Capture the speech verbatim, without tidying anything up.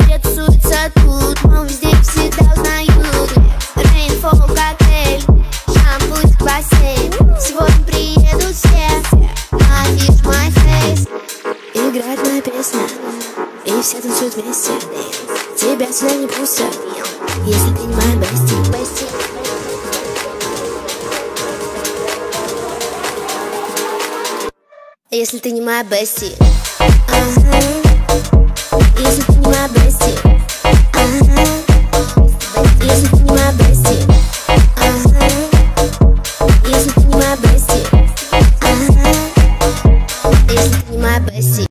все тусуются тут, но везде всегда узнают. Рейнфол, коктейль, шампунь, бассейн. Сегодня приедут все, афиш, my face. Играет моя песня, и все танцуют вместе. Тебя сюда не пустят, если ты не моя бести. Если ты не моя бести, ага. Если ты не моя бести.